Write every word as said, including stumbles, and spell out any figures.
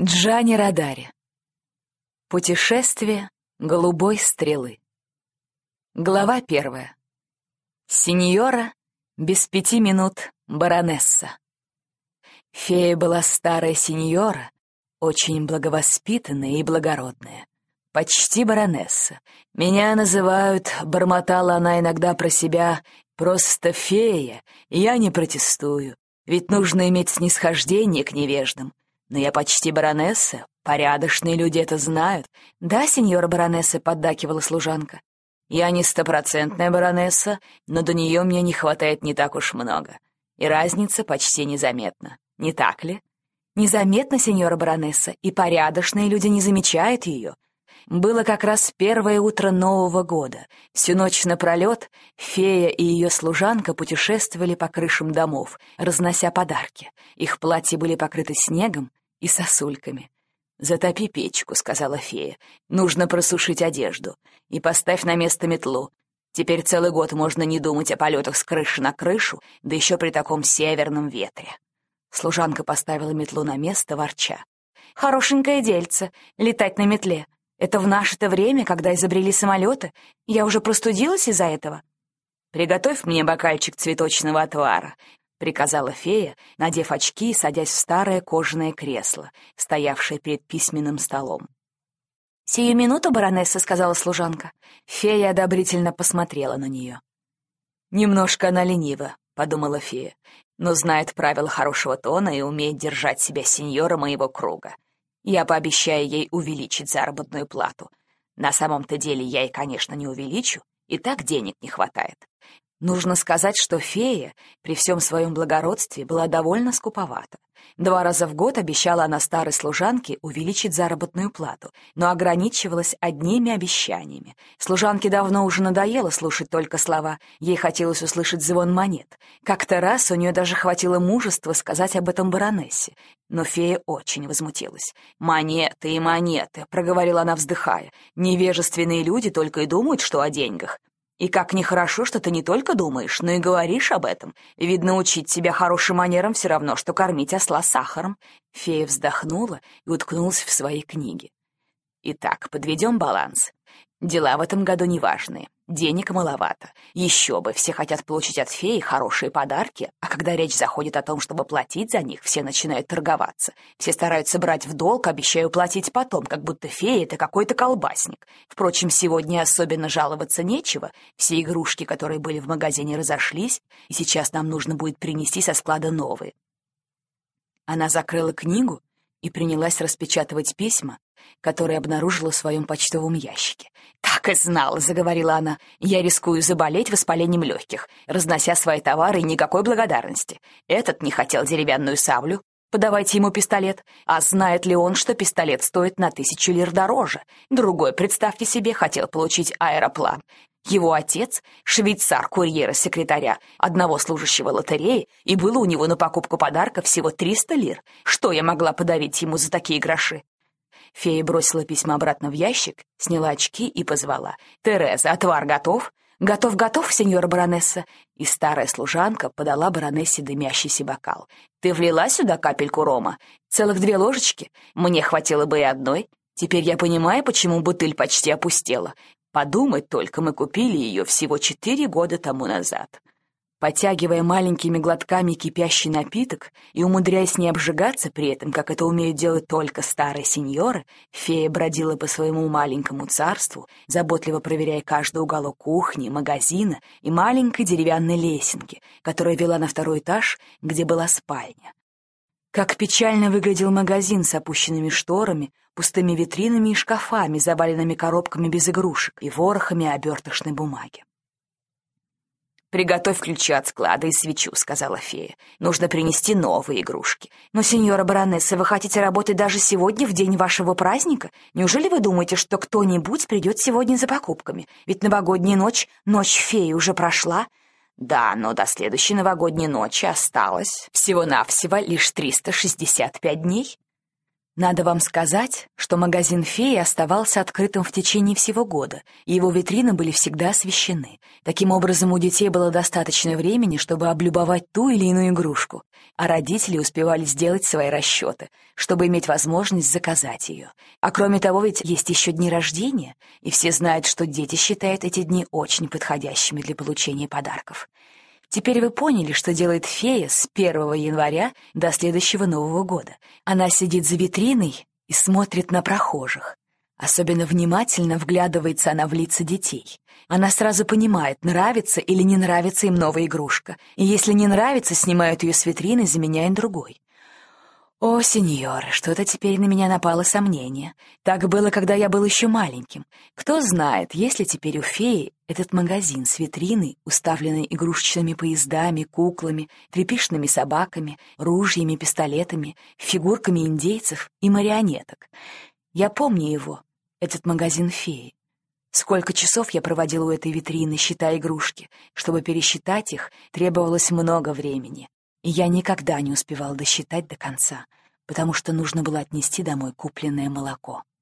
Джани Родари. Путешествие голубой стрелы. Глава первая. Синьора без пяти минут баронесса. Фея была старая синьора, очень благовоспитанная и благородная. Почти баронесса. Меня называют, бормотала она иногда про себя, просто фея, и я не протестую, ведь нужно иметь снисхождение к невеждам. Но я почти баронесса, порядочные люди это знают. Да, сеньора баронесса, поддакивала служанка. Я не стопроцентная баронесса, но до нее мне не хватает не так уж много. И разница почти незаметна. Не так ли? Незаметно, сеньора баронесса, и порядочные люди не замечают ее. Было как раз первое утро Нового года. Всю ночь напролет фея и ее служанка путешествовали по крышам домов, разнося подарки. Их платья были покрыты снегом и сосульками. «Затопи печку», — сказала фея. «Нужно просушить одежду. И поставь на место метлу. Теперь целый год можно не думать о полетах с крыши на крышу, да еще при таком северном ветре». Служанка поставила метлу на место, ворча. «Хорошенькое дельце — летать на метле. Это в наше-то время, когда изобрели самолеты. Я уже простудилась из-за этого». «Приготовь мне бокальчик цветочного отвара», — приказала фея, надев очки и садясь в старое кожаное кресло, стоявшее перед письменным столом. «Сию минуту, баронесса», — сказала служанка. Фея одобрительно посмотрела на нее. «Немножко она ленива», — подумала фея, «но знает правила хорошего тона и умеет держать себя сеньора моего круга. Я пообещаю ей увеличить заработную плату. На самом-то деле я ей, конечно, не увеличу, и так денег не хватает». Нужно сказать, что фея при всем своем благородстве была довольно скуповата. Два раза в год обещала она старой служанке увеличить заработную плату, но ограничивалась одними обещаниями. Служанке давно уже надоело слушать только слова, ей хотелось услышать звон монет. Как-то раз у нее даже хватило мужества сказать об этом баронессе, но фея очень возмутилась. «Монеты и монеты», — проговорила она, вздыхая, «невежественные люди только и думают, что о деньгах. И как нехорошо, что ты не только думаешь, но и говоришь об этом. Видно, учить себя хорошим манерам все равно, что кормить осла сахаром». Фея вздохнула и уткнулась в свои книги. «Итак, подведем баланс. Дела в этом году неважные. Денег маловато. Еще бы, все хотят получить от феи хорошие подарки, а когда речь заходит о том, чтобы платить за них, все начинают торговаться. Все стараются брать в долг, обещаю платить потом, как будто фея — это какой-то колбасник. Впрочем, сегодня особенно жаловаться нечего. Все игрушки, которые были в магазине, разошлись, и сейчас нам нужно будет принести со склада новые». Она закрыла книгу и принялась распечатывать письма, которые обнаружила в своем почтовом ящике. «Так и знала», — заговорила она, — «я рискую заболеть воспалением легких, разнося свои товары, и никакой благодарности. Этот не хотел деревянную саблю, подавайте ему пистолет. А знает ли он, что пистолет стоит на тысячу лир дороже? Другой, представьте себе, хотел получить аэроплан. Его отец — швейцар, курьера-секретаря, одного служащего лотереи, и было у него на покупку подарка всего триста лир. Что я могла подарить ему за такие гроши?» Фея бросила письма обратно в ящик, сняла очки и позвала. «Тереза, отвар готов?» «Готов, готов, сеньора баронесса». И старая служанка подала баронессе дымящийся бокал. «Ты влила сюда капельку рома? Целых две ложечки? Мне хватило бы и одной. Теперь я понимаю, почему бутыль почти опустела. Подумать только, мы купили ее всего четыре года тому назад». Потягивая маленькими глотками кипящий напиток и умудряясь не обжигаться при этом, как это умеют делать только старые сеньоры, фея бродила по своему маленькому царству, заботливо проверяя каждый уголок кухни, магазина и маленькой деревянной лесенки, которая вела на второй этаж, где была спальня. Как печально выглядел магазин с опущенными шторами, пустыми витринами и шкафами, заваленными коробками без игрушек и ворохами оберточной бумаги. «Приготовь ключи от склада и свечу», — сказала фея. «Нужно принести новые игрушки». «Но, сеньора баронесса, вы хотите работать даже сегодня, в день вашего праздника? Неужели вы думаете, что кто-нибудь придет сегодня за покупками? Ведь новогодняя ночь, ночь феи, уже прошла». «Да, но до следующей новогодней ночи осталось всего-навсего лишь триста шестьдесят пять дней». Надо вам сказать, что магазин «Феи» оставался открытым в течение всего года, и его витрины были всегда освещены. Таким образом, у детей было достаточно времени, чтобы облюбовать ту или иную игрушку, а родители успевали сделать свои расчеты, чтобы иметь возможность заказать ее. А кроме того, ведь есть еще дни рождения, и все знают, что дети считают эти дни очень подходящими для получения подарков. Теперь вы поняли, что делает фея с первого января до следующего Нового года. Она сидит за витриной и смотрит на прохожих. Особенно внимательно вглядывается она в лица детей. Она сразу понимает, нравится или не нравится им новая игрушка. И если не нравится, снимают ее с витрины, заменяя другой. О, сеньор, что-то теперь на меня напало сомнение. Так было, когда я был еще маленьким. Кто знает, есть ли теперь у феи этот магазин с витриной, уставленной игрушечными поездами, куклами, тряпичными собаками, ружьями, пистолетами, фигурками индейцев и марионеток. Я помню его, этот магазин феи. Сколько часов я проводил у этой витрины, считая игрушки. Чтобы пересчитать их, требовалось много времени. И я никогда не успевал досчитать до конца, потому что нужно было отнести домой купленное молоко.